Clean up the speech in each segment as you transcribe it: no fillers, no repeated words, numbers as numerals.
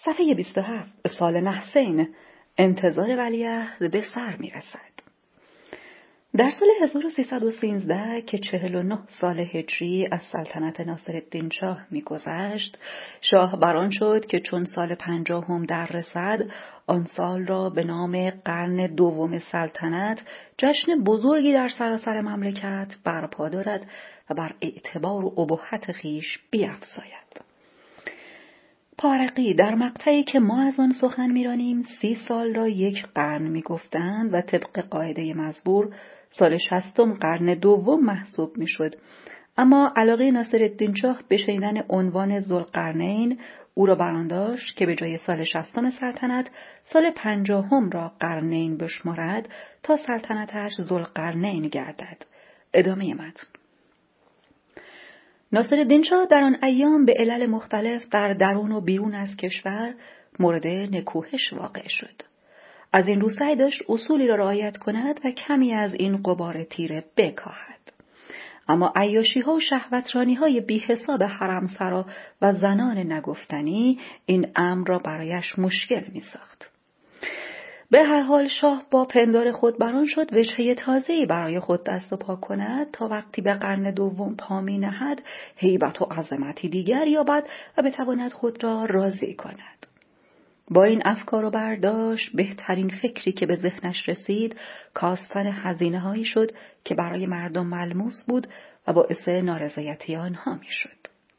صفحه 27. سال نحسین، انتظار ولیعهد به سر می رسد. در سال 1313 که 49 سال هجری از سلطنت ناصرالدین شاه می‌گذشت، شاه بران شد که چون سال 50 در رسد، آن سال را به نام قرن دوم سلطنت جشن بزرگی در سراسر مملکت برپا دارد و بر اعتبار و ابهت خویش بیفزاید. پارقی در مقطعی که ما از آن سخن می‌رانیم 30 سال را یک قرن می‌گفتند و طبق قاعده مزبور سال 60 قرن دوم محسوب می‌شد، اما علاقه ناصرالدین شاه به شنیدن عنوان ذوالقرنین او را برآن داشت که به جای سال 60 سلطنت سال 50 را قرنین بشمارد تا سلطنتش ذوالقرنین گردد. ادامه متن. ناصرالدین شاه در آن ایام به علل مختلف در درون و بیرون از کشور مورد نکوهش واقع شد. از این رو سعی داشت اصولی را رعایت کند و کمی از این غبار تیره بکاهد. اما عیاشی‌ها و شهوترانی‌های بی‌حساب حرمسرا و زنان نگفتنی این امر را برایش مشکل می‌ساخت. به هر حال شاه با پندار خود بران شد وجهه تازه‌ای برای خود دست و پا کند تا وقتی به قرن دوم پا می نهد هیبت و عظمتی دیگر یابد و بتواند خود را راضی کند. با این افکار و برداشت بهترین فکری که به ذهنش رسید کاستن هزینه‌هایی شد که برای مردم ملموس بود و باعث نارضایتی آنها می شد.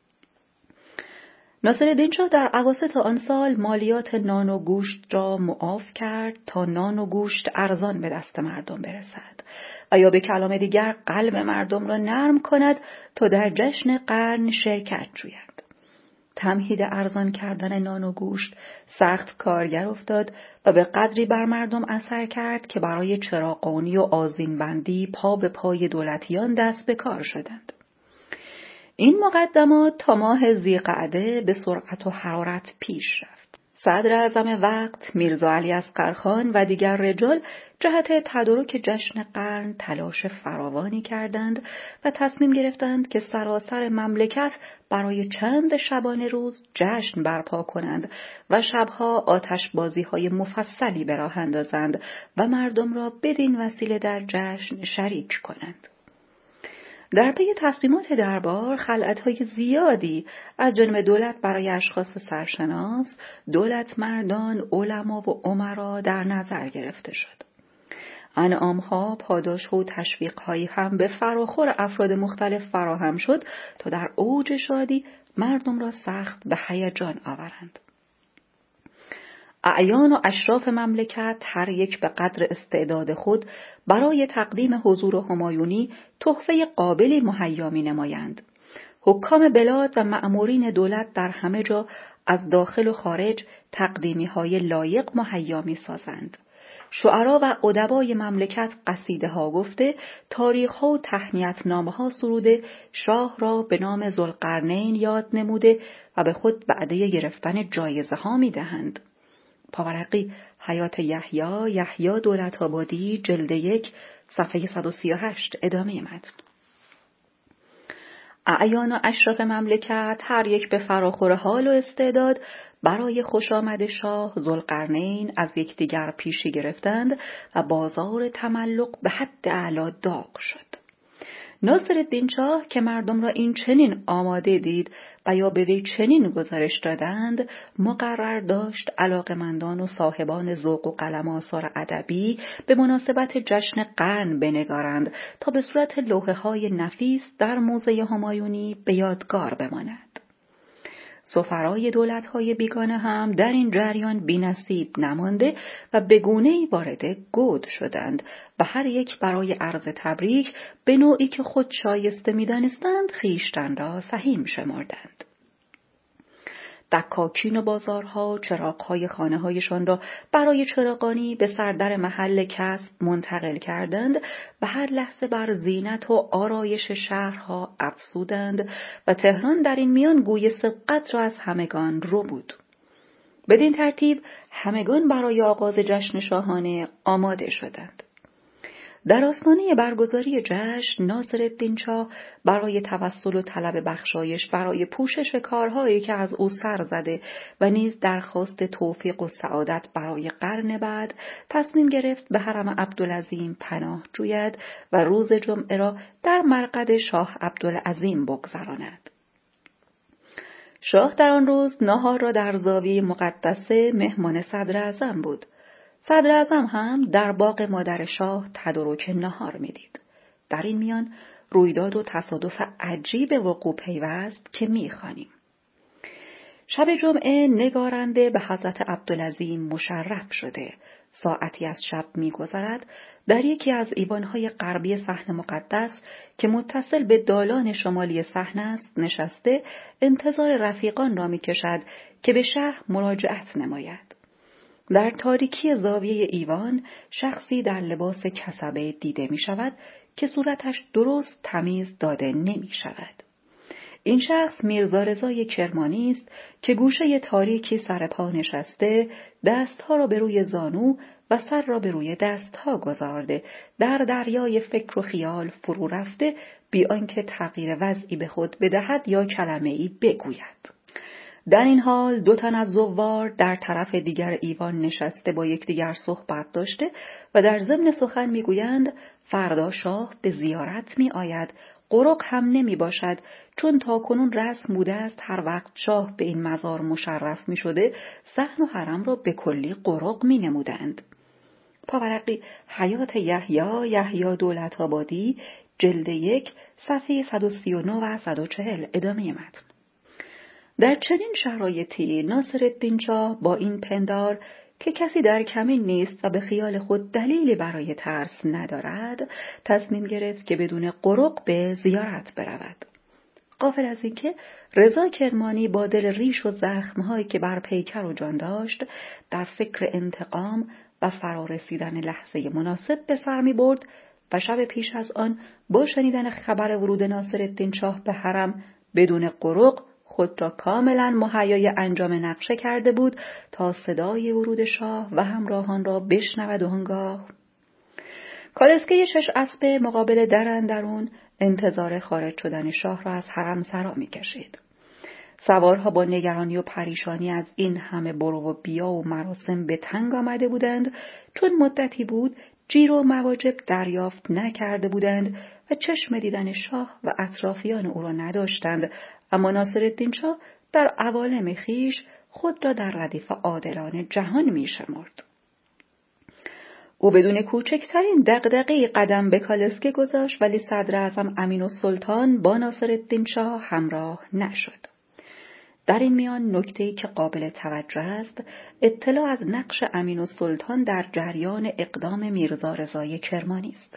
ناصرالدین شاه در اواسط آن سال مالیات نان و گوشت را معاف کرد تا نان و گوشت ارزان به دست مردم برسد و یا به کلام دیگر قلب مردم را نرم کند تا در جشن قرن شرکت جویند. تمهید ارزان کردن نان و گوشت سخت کارگر افتاد و به قدری بر مردم اثر کرد که برای چراغانی و آذین‌بندی پا به پای دولتیان دست به کار شدند. این مقدمات تا ماه ذی‌قعده به سرعت و حرارت پیش رفت. صدر اعظم وقت میرزا علی اصغرخان و دیگر رجال جهت تدارک جشن قرن تلاش فراوانی کردند و تصمیم گرفتند که سراسر مملکت برای چند شبانه روز جشن برپا کنند و شبها آتشبازی‌های مفصلی به راه اندازند و مردم را بدین وسیله در جشن شریک کنند. در پی تصمیمات دربار خلعت‌های زیادی از جانب دولت برای اشخاص سرشناس، دولتمردان، علما و امرا در نظر گرفته شد. انعام‌ها، پاداش‌ها و تشویق‌هایی هم به فراخور افراد مختلف فراهم شد تا در اوج شادی مردم را سخت به هیجان آورند. اعیان و اشراف مملکت هر یک به قدر استعداد خود برای تقدیم حضور همایونی تحفه قابلی مهیا می‌نمایند. حکام بلاد و مأمورین دولت در همه جا از داخل و خارج تقدیمی‌های لایق مهیا می‌سازند. شعرا و ادبای مملکت قصیده‌ها گفته، تاریخ‌ها و تهنیت‌نامه‌ها سروده، شاه را به نام ذوالقرنین یاد نموده و به خود وعده گرفتن جایزه‌ها می‌دهند. پاورقی حیات یحیی دولت‌آبادی جلد 1 صفحه 138. ادامه متن. اعیان و اشراف مملکت هر یک به فراخور حال و استعداد برای خوش آمد شاه ذوالقرنین از یکدیگر پیشی گرفتند و بازار تملق به حد اعلی داغ شد. ناصرالدین شاه که مردم را این چنین آماده دید و یا به وی چنین گزارش دادند، مقرر داشت علاقمندان و صاحبان ذوق و قلم آثار ادبی به مناسبت جشن قرن بنگارند تا به صورت لوحه‌های نفیس در موزه همایونی به یادگار بماند. سفرای دولت‌های بیگانه هم در این جریان بی‌نصیب نمانده و به گونه‌ای وارد گود شدند و هر یک برای عرض تبریک به نوعی که خود شایسته می‌دانستند خویشتن را سهیم شمردند. دکاکین و بازارها چراغ‌های خانه‌هایشان را برای چراغانی به سردر محل کسب منتقل کردند و هر لحظه بر زینت و آرایش شهرها افزودند و تهران در این میان گوی سبقت را از همگان رو بود. بدین ترتیب همگان برای آغاز جشن شاهانه آماده شدند. در آستانه برگزاری جشن ناصرالدین شاه برای توسل و طلب بخشایش برای پوشش کارهایی که از او سر زده و نیز درخواست توفیق و سعادت برای قرن بعد تصمیم گرفت به حرم عبدالعظیم پناه جوید و روز جمعه را در مرقد شاه عبدالعظیم بگذراند. شاه در آن روز ناهار را در زاویه مقدسه مهمان صدراعظم بود. صدراعظم هم در باغ مادر شاه تدارک ناهار می‌دید. در این میان رویداد و تصادف عجیب وقوع پیوست که می‌خوانیم. شب جمعه نگارنده به حضرت عبدالعظیم مشرف شده. ساعتی از شب می‌گذرد در یکی از ایوان‌های غربی صحن مقدس که متصل به دالان شمالی صحن است نشسته انتظار رفیقان را می‌کشد که به شهر مراجعت نماید. در تاریکی زاویه ایوان شخصی در لباس کسبه دیده می‌شود که صورتش درست تمیز داده نمی‌شود. این شخص میرزا رضای کرمانی است که گوشه تاریکی سر پا نشسته، دستها را به روی زانو و سر را به روی دستها گذارده، در دریای فکر و خیال فرو رفته بی آنکه تغییر وضعی به خود بدهد یا کلمه‌ای بگوید. در این حال دو تن از زوار در طرف دیگر ایوان نشسته با یکدیگر صحبت داشته و در ضمن سخن میگویند فردا شاه به زیارت می آید. قرق هم نمی باشد چون تاکنون رسم بوده است هر وقت شاه به این مزار مشرف می شده صحن و حرم را به کلی قرق می نمودند. پاورقی حیات یحیی دولت‌آبادی جلد 1 صفحه 139 و 140 ادامه متن. در چنین شرایطی ناصرالدین شاه با این پندار که کسی در کمین نیست و به خیال خود دلیلی برای ترس ندارد تصمیم گرفت که بدون قرق به زیارت برود. غافل از اینکه رضا کرمانی با دل ریش و زخمهایی که بر پیکر و جان داشت در فکر انتقام و فرارسیدن لحظه مناسب به سر می برد و شب پیش از آن با شنیدن خبر ورود ناصرالدین شاه به حرم بدون قرق خود را کاملا مهیای انجام نقشه کرده بود تا صدای ورود شاه و همراهان را بشنود و آنگاه کالسکه 6 اسب مقابل در اندرون انتظار خارج شدن شاه را از حرم سرا می کشید. سوارها با نگرانی و پریشانی از این همه برو و بیا و مراسم به تنگ آمده بودند چون مدتی بود جیر و مواجب دریافت نکرده بودند و چشم دیدن شاه و اطرافیان او را نداشتند، اما ناصرالدین شاه در عوالم خیش خود را در ردیف عادلان جهان می شمرد. او بدون کوچکترین دغدغه‌ای قدم به کالسکه گذاشت ولی صدراعظم امین‌السلطان با ناصرالدین شاه همراه نشد. در این میان نکته‌ای که قابل توجه است اطلاع از نقش امین‌السلطان در جریان اقدام میرزا رضای کرمانی است.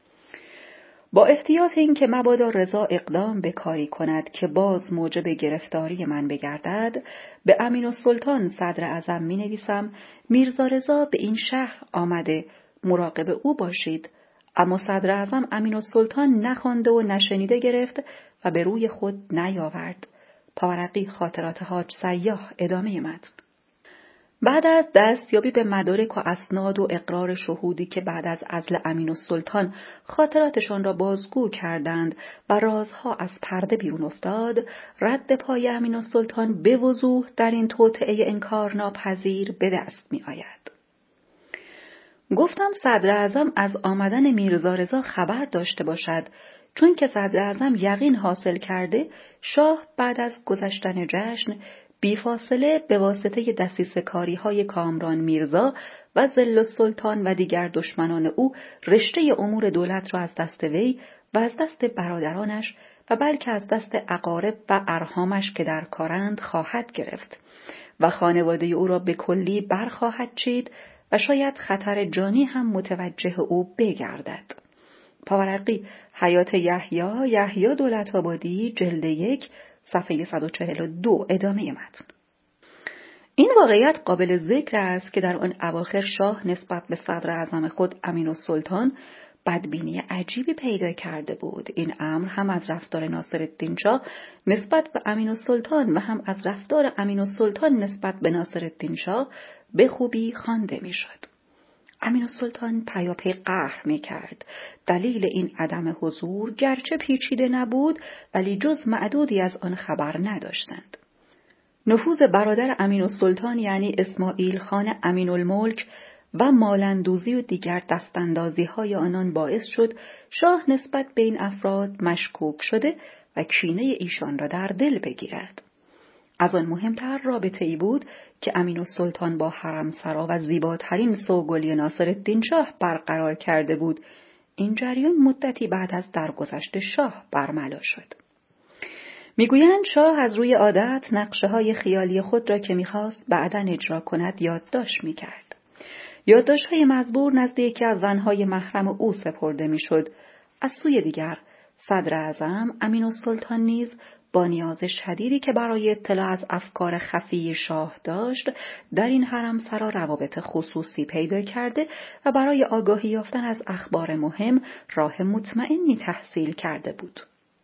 با احتیاط این که مبادا رضا اقدام به کاری کند که باز موجب گرفتاری من بگردد به امین‌السلطان صدراعظم می‌نویسم میرزا رضا به این شهر آمده، مراقب او باشید. اما صدراعظم امین‌السلطان نخوانده و نشنیده گرفت و به روی خود نیاورد. پاورقی خاطرات حاج سیاح ادامه متن. بعد از دستیابی به مدارک و اسناد و اقرار شهودی که بعد از عزل امین‌السلطان خاطراتشان را بازگو کردند و رازها از پرده بیرون افتاد، رد پای امین‌السلطان به وضوح در این توطئه انکارناپذیر به دست می آید. گفتم صدراعظم از آمدن میرزا رضا خبر داشته باشد، چون که صدراعظم یقین حاصل کرده شاه بعد از گذشتن جشن بیفاصله به واسطه دسیسه‌کاری‌های کامران میرزا و ظل السلطان و دیگر دشمنان او رشته امور دولت را از دست وی و از دست برادرانش و بلکه از دست اقارب و ارحامش که در کارند خواهد گرفت و خانواده او را به کلی برخواهد چید و شاید خطر جانی هم متوجه او بگردد. پاورقی حیات یحیی دولت‌آبادی جلد 1 صفحه 142 ادامه متن. این واقعیت قابل ذکر است که در آن اواخر شاه نسبت به صدراعظم خود امین‌السلطان بدبینی عجیبی پیدا کرده بود. این امر هم از رفتار ناصرالدین شاه نسبت به امین‌السلطان و هم از رفتار امین‌السلطان نسبت به ناصرالدین شاه به خوبی خوانده می‌شد. امین‌السلطان پیاپی قهر می‌کرد. دلیل این عدم حضور گرچه پیچیده نبود ولی جز معدودی از آن خبر نداشتند. نفوذ برادر امین‌السلطان یعنی اسماعیل خان امین‌الملک و مالندوزی و دیگر دستاندازی‌های آنان باعث شد شاه نسبت به این افراد مشکوک شده و کینه ایشان را در دل بگیرد. از آن مهمتر رابطه ای بود که امین‌السلطان با حرمسرا و زیباترین سوگلی ناصرالدین شاه برقرار کرده بود. این جریان مدتی بعد از درگذشت شاه برملا شد. میگویند شاه از روی عادت نقشه‌های خیالی خود را که می‌خواست بعداً اجرا کند یادداشت می‌کرد. یادداشت‌های مزبور نزد یکی از زن‌های محرم او سپرده می‌شد. از سوی دیگر صدر اعظم امین‌السلطان نیز با نیاز شدیدی که برای اطلاع از افکار خفی شاه داشت در این حرمسرا روابط خصوصی پیدا کرده و برای آگاهی یافتن از اخبار مهم راه مطمئنی تحصیل کرده بود.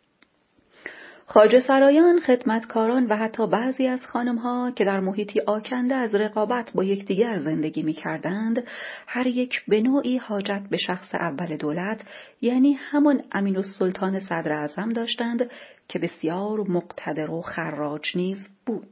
خواجه سرایان، خدمتکاران و حتی بعضی از خانم‌ها که در محیطی آکنده از رقابت با یکدیگر زندگی می‌کردند، هر یک به نوعی حاجت به شخص اول دولت یعنی همان امین‌السلطان صدر اعظم داشتند که بسیار مقتدر و خراج نیز بود.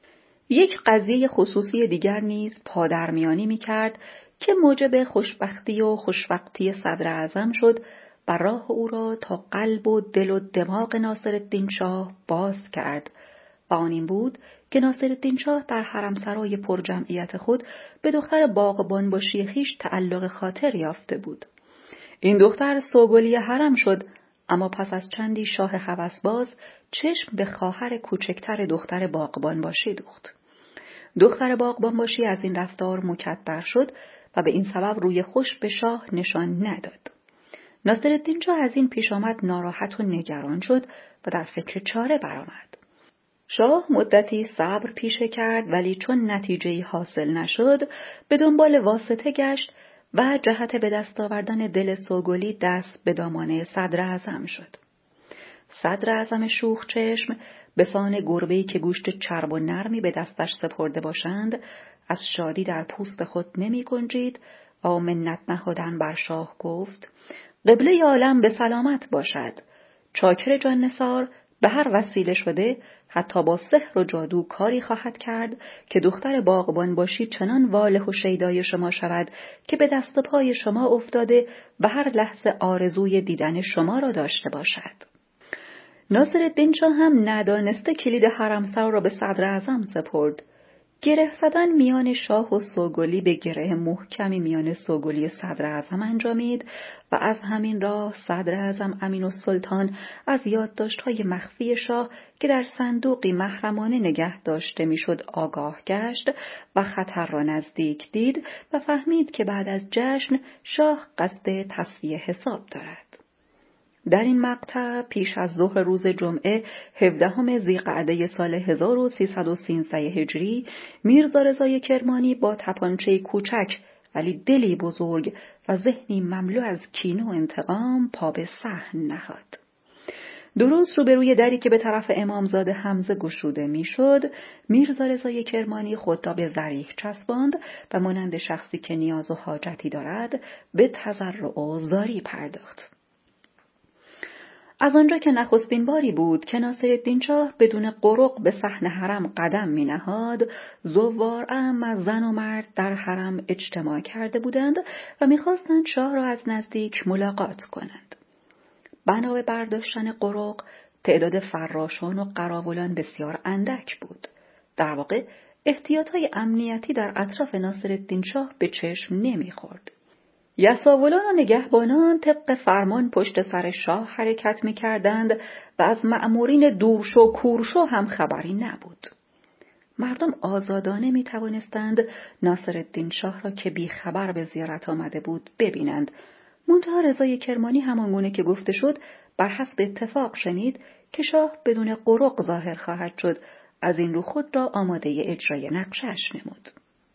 یک قضیه خصوصی دیگر نیز پادرمیانی می‌کرد که موجب خوشبختی و خوشوقتی صدر اعظم شد و راه او را تا قلب و دل و دماغ ناصرالدین شاه باز کرد و آن این بود که ناصرالدین شاه در حرمسرای پرجمعیت خود به دختر باغبانباشی خویش تعلق خاطر یافته بود. این دختر سوگلی حرم شد، اما پس از چندی شاه هوسباز چشم به خواهر کوچکتر دختر باغبانباشی دوخت. دختر باغبانباشی از این رفتار مکدر شد و به این سبب روی خوش به شاه نشان نداد. ناصرالدین شاه از این پیش آمد ناراحت و نگران شد و در فکر چاره برآمد. شاه مدتی صبر پیشه کرد ولی چون نتیجه‌ای حاصل نشد به دنبال واسطه گشت و جهت به دست آوردن دل سوگلی دست به دامانه صدر اعظم شد. صدر اعظم شوخ چشم به سان گربه‌ای که گوشت چرب و نرمی به دستش سپرده باشند از شادی در پوست خود نمی گنجید و منت نهادن بر شاه گفت: قبله عالم به سلامت باشد. چاکر جان نثار به هر وسیله شده حتی با سحر و جادو کاری خواهد کرد که دختر باغبانباشی چنان واله و شیدای شما شود که به دست و پای شما افتاده و هر لحظه آرزوی دیدن شما را داشته باشد. ناصرالدین شاه هم ندانسته کلید حرمسرا را به صدر اعظم سپرد. گره زدن میان شاه و سوگلی به گره محکمی میان سوگلی صدر اعظم انجامید و از همین راه صدر اعظم امین‌السلطان از یادداشت‌های مخفی شاه که در صندوقی محرمانه نگه داشته میشد آگاه گشت و خطر را نزدیک دید و فهمید که بعد از جشن شاه قصد تصفیه حساب دارد. در این مقطع پیش از ظهر روز جمعه 17 ذیقعده سال 1313 هجری میرزا رضای کرمانی با تپانچه کوچک ولی دلی بزرگ و ذهنی مملو از کینه و انتقام پا به صحن نهاد. درست روبروی دری که به طرف امامزاده حمزه گشوده میشد، میرزا رضای کرمانی خود را به ضریح چسباند و مانند شخصی که نیاز و حاجتی دارد به تضرع و زاری پرداخت. از آنجا که نخستین باری بود که ناصرالدین شاه بدون قرق به صحن حرم قدم می نهاد، زوار از زن و مرد در حرم اجتماع کرده بودند و می خواستند شاه را از نزدیک ملاقات کنند. بنا به برداشتن قرق تعداد فراشان و قراولان بسیار اندک بود. در واقع احتیاطهای امنیتی در اطراف ناصرالدین شاه به چشم نمی خورد. یساولان و نگهبانان طبق فرمان پشت سر شاه حرکت می کردند و از مأمورین دورشو کورشو هم خبری نبود. مردم آزادانه می توانستند ناصرالدین شاه را که بی خبر به زیارت آمده بود ببینند. منتها رضای کرمانی همانگونه که گفته شد بر حسب اتفاق شنید که شاه بدون قرق ظاهر خواهد شد. از این رو خود را آماده اجرای نقشش نمود.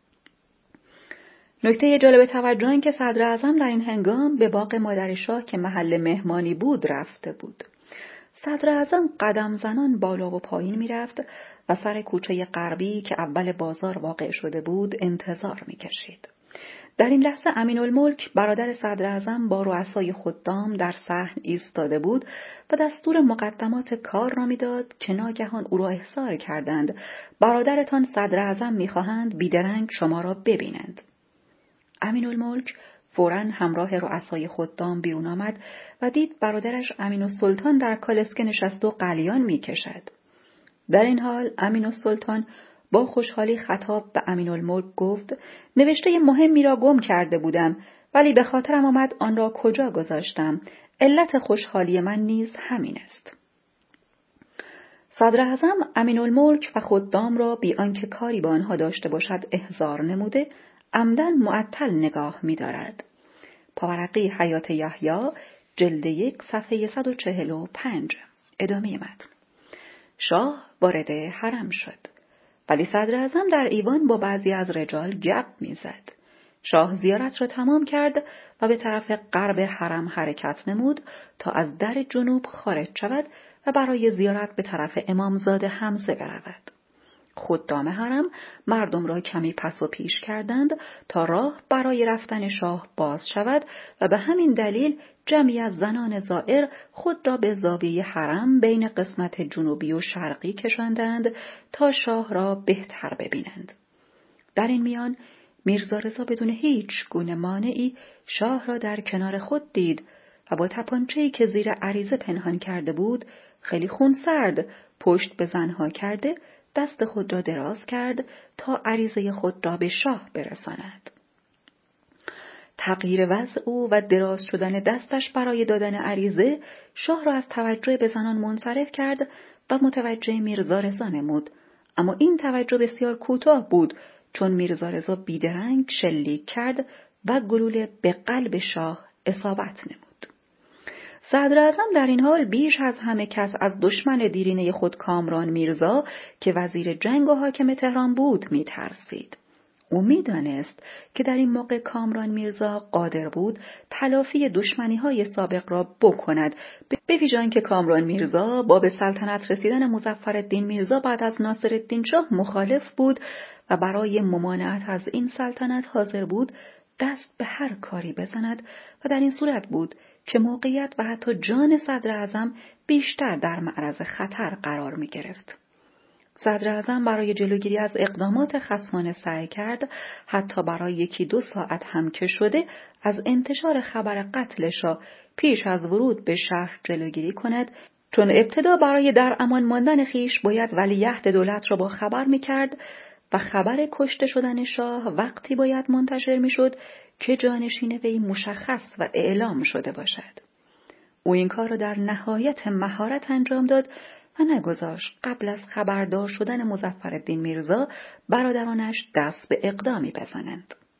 نکته جالب توجه این که صدر اعظم در این هنگام به باغ مادر شاه که محل مهمانی بود رفته بود. صدر اعظم قدم زنان بالا و پایین می رفت و سر کوچه غربی که اول بازار واقع شده بود انتظار می کشید. در این لحظه امین‌الملک برادر صدراعظم با رؤسای خدام در صحن ایستاده بود و دستور مقدمات کار را میداد که ناگهان او را احضار کردند: برادرتان صدراعظم می‌خواهند بیدرنگ شما را ببینند. امین‌الملک فوراً همراه رؤسای خدام بیرون آمد و دید برادرش امین‌السلطان در کالسکه نشسته و قلیان می‌کشد. در این حال امین‌السلطان با خوشحالی خطاب به امین‌الملک گفت: نوشته مهمی را گم کرده بودم، ولی به خاطرم آمد آن را کجا گذاشتم. علت خوشحالی من نیز همین است. صدراعظم امین‌الملک و خدام را بی آنکه کاری با آنها داشته باشد احضار نموده، عمداً معطل نگاه می‌دارد. پاورقی حیات یحیی جلد 1 صفحه 145. ادامه متن. شاه وارد حرم شد، ولی صدراعظم در ایوان با بعضی از رجال گپ میزد. شاه زیارت را تمام کرد و به طرف غرب حرم حرکت نمود تا از در جنوب خارج شود و برای زیارت به طرف امامزاده حمزه برود. خدام حرم مردم را کمی پس و پیش کردند تا راه برای رفتن شاه باز شود و به همین دلیل جمعی از زنان زائر خود را به زاویه حرم بین قسمت جنوبی و شرقی کشاندند تا شاه را بهتر ببینند. در این میان میرزا رضا بدون هیچ گونه مانعی شاه را در کنار خود دید و با تپانچه‌ای که زیر عریضه پنهان کرده بود خیلی خونسرد پشت به زنها کرده دست خود را دراز کرد تا عریضه خود را به شاه برساند. تغییر وضع او و دراز شدن دستش برای دادن عریضه شاه را از توجه به زنان منصرف کرد و متوجه میرزا رضا نمود، اما این توجه بسیار کوتاه بود، چون میرزا رضا بیدرنگ شلیک کرد و گلوله به قلب شاه اصابت نمود. صدراعظم در این حال بیش از همه کس از دشمن دیرینه خود کامران میرزا که وزیر جنگ و حاکم تهران بود میترسید. او میدانست که در این موقع کامران میرزا قادر بود تلافی دشمنی‌های سابق را بکند، به ویژه آنکه کامران میرزا با به سلطنت رسیدن مظفرالدین میرزا بعد از ناصرالدین شاه مخالف بود و برای ممانعت از این سلطنت حاضر بود دست به هر کاری بزند و در این صورت بود که موقعیت و حتی جان صدراعظم بیشتر در معرض خطر قرار می گرفت. صدراعظم برای جلوگیری از اقدامات خصمانه سعی کرد حتی برای 1-2 ساعت هم که شده از انتشار خبر قتل شاه پیش از ورود به شهر جلوگیری کند، چون ابتدا برای در امان ماندن خیش باید ولیعهد دولت را با خبر می کرد و خبر کشته شدن شاه وقتی باید منتشر می شد که جانشین وی مشخص و اعلام شده باشد. او این کار را در نهایت مهارت انجام داد و نگذاشت قبل از خبردار شدن مظفرالدین میرزا برادرانش دست به اقدامی بزنند.